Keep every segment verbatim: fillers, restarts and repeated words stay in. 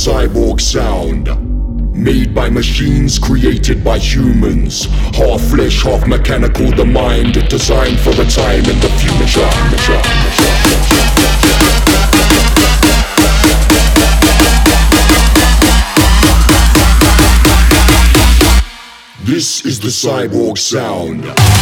cyborg sound. Made by machines, created by humans. Half flesh, half mechanical, the mind designed for a time in the future. This is the cyborg sound.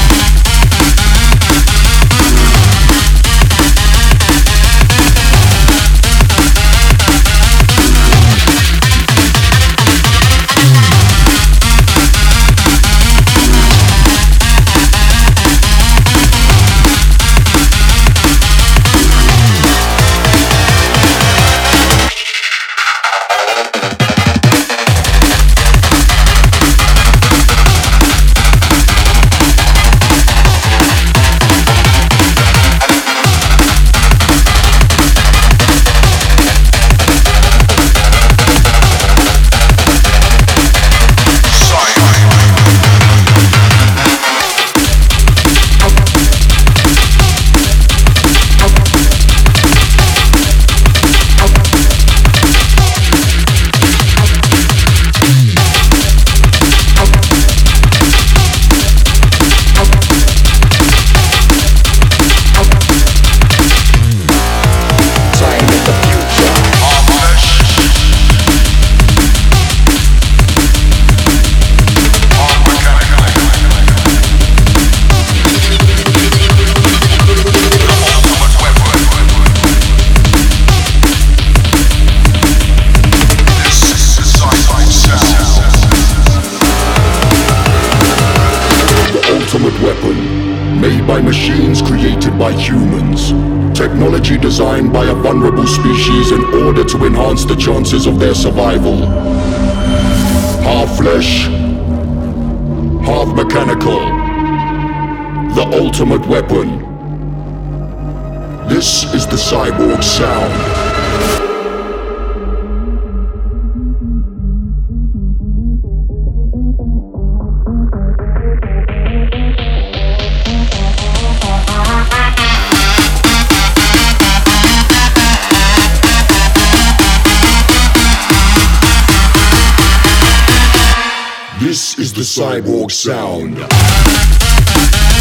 Made by machines, created by humans. Technology designed by a vulnerable species in order to enhance the chances of their survival. Half flesh, half mechanical. The ultimate weapon. This is the cyborg sound. This is the cyborg sound.